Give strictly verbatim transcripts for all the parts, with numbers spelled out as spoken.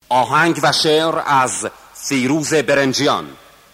آهنگ و شعر از فیروز برنجیان.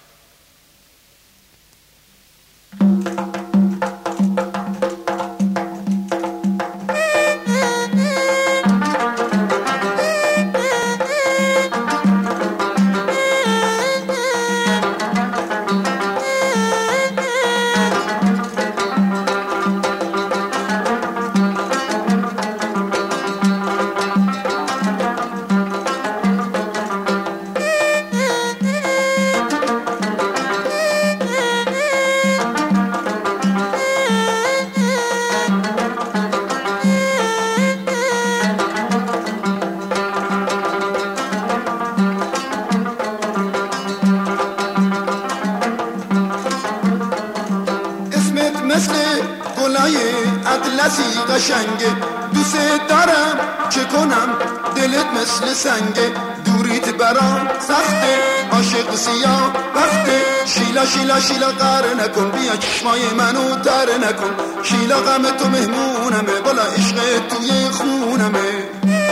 مثل گلای اطلسی قشنگه، دوست دارم چه کنم دلت مثل سنگه، دوریت برام سخته عاشق سیاه وقته، شیلا شیلا شیلا قهر نکن، بیا چشمای منو تر نکن، شیلا غم تو مهمونمه، بالا عشق توی خونمه.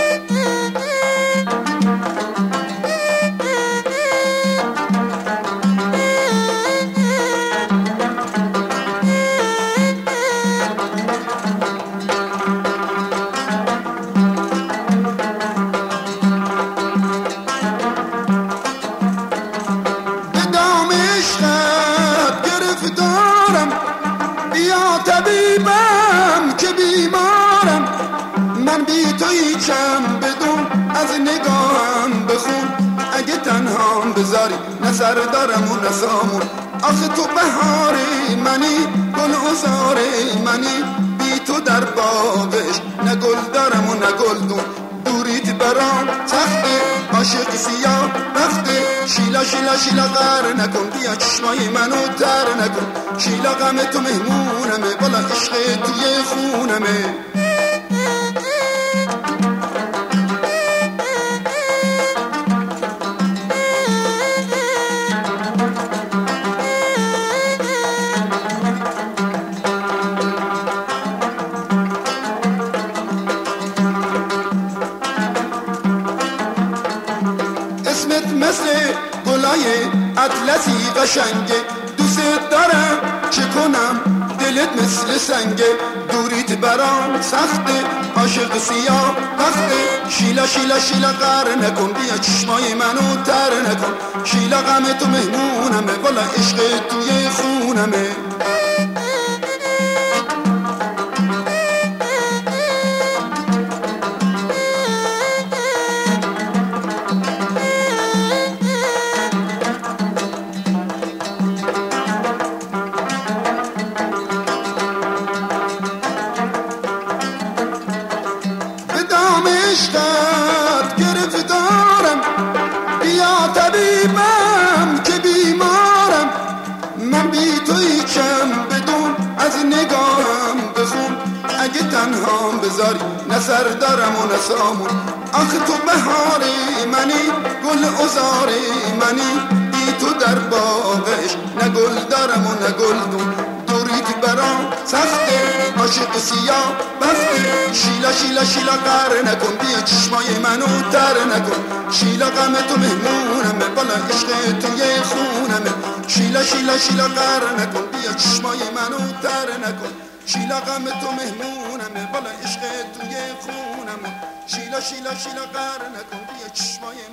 طبیبم که بیمارم، من بی تو هیچم، بدون از نگاهم بخون، اگه تنهام بذاری نه سر دارم و نه سامون، آخه تو بهاری منی، گل عذاری منی، بی تو در باغش نه گل دارم و نه گل دون، دوریت برام سخته عاشق سیاه وقته، شیلا شیلا شیلا قهر نکن، بیا چشمای منو تر نکن، شیلا غم تو مهمونمه، بالا عشق توی خونمه. اسمت مثل گلای اطلسی قشنگه، دوست دارم چه کنم دلت مثل سنگه، دوریت برام سخته عاشق سیاه وقته، شیلا شیلا شیلا قهر نکن، بیا چشمای منو تر نکن، شیلا غم تو مهمونمه، بالا عشق توی خونمه. عشقت گرفتارم، بیا طبیبم که بیمارم، من بی تو هیچم، بدون از نگاهم بخون، اگه تنهام بذاری نه سر دارم و نه سامون، آخه تو بهاری منی، گل عذاری منی، بی تو در باغش نه گل دارم و نه گل دون، دوریت برام سخته عاشق سیاه وقته، شیلا شیلا شیلا قهر نکن، بیا چشمای منو تر نکن، شیلا غم تو مهمونمه، بالا عشق توی خونمه، شیلا شیلا شیلا قهر نکن، بیا چشمای منو تر نکن، شیلا غم تو مهمونمه، بالا عشق توی خونمه، شیلا شیلا شیلا قهر نکن، بیا چشمای